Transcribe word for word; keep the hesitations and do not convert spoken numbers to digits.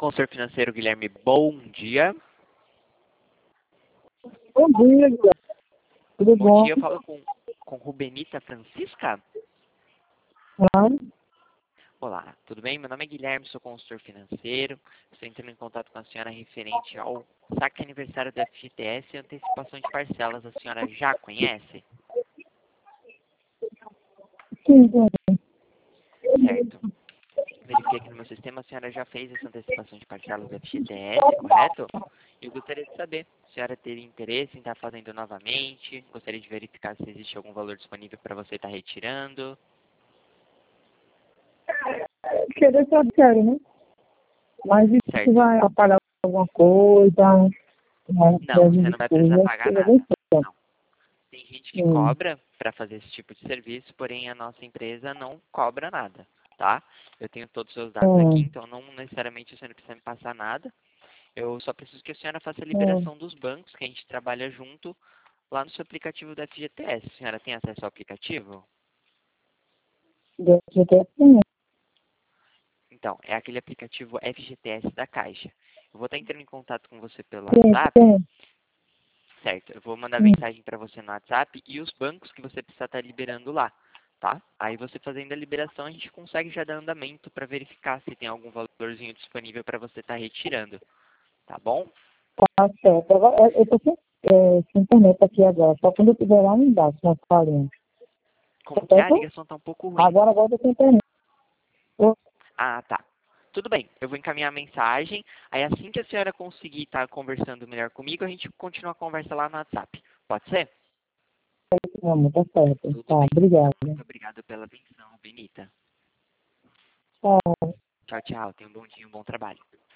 Consultor financeiro Guilherme, bom dia. Bom dia, Guilherme. Tudo Bom bom? dia, eu falo com, com Rubenita Francisca. Ah, Olá, tudo bem? Meu nome é Guilherme, sou consultor financeiro. Estou entrando em contato com a senhora referente ao saque aniversário da F G T S e antecipação de parcelas. A senhora já conhece? sim, sim. Certo. Verifiquei aqui no meu sistema, a senhora já fez essa antecipação de parcelas da F G T S, correto? Eu gostaria de saber se a senhora teria interesse em estar fazendo novamente. Gostaria de verificar se existe algum valor disponível para você estar retirando. Queria ser sério, né? Mas isso Certo. vai apagar alguma coisa, né? Não, Deve você de não vai precisar coisa, pagar queria ver nada. se Não. Tem gente que sim. cobra para fazer esse tipo de serviço, porém a nossa empresa não cobra nada, tá? Eu tenho todos os seus dados aqui, Hum, então não necessariamente você não precisa me passar nada. Eu só preciso que a senhora faça a hum. liberação dos bancos, que a gente trabalha junto lá no seu aplicativo da F G T S. A senhora tem acesso ao aplicativo? Deve ter sim. Então, é aquele aplicativo F G T S da Caixa. Eu vou estar entrando em contato com você pelo Sim, WhatsApp, sim. certo? Eu vou mandar Hum. mensagem para você no WhatsApp e os bancos que você precisa estar liberando lá, tá? Aí você fazendo a liberação, a gente consegue já dar andamento para verificar se tem algum valorzinho disponível para você estar retirando, tá bom? Tá certo. Agora, eu eu tô sem, é, sem internet aqui agora. Só quando eu estiver lá embaixo, na farinha. Tá Como que é? A certo? ligação tá um pouco ruim. Agora, agora eu tô sem internet. Ô, Ah, tá. Tudo bem, eu vou encaminhar a mensagem. Aí assim que a senhora conseguir estar conversando melhor comigo, a gente continua a conversa lá no WhatsApp. Pode ser? meu amor, tá certo. Tudo Tá, bem. obrigada. Então, muito obrigado pela atenção, Benita. Tá. Tchau, tchau. Tenha um bom dia, um bom trabalho.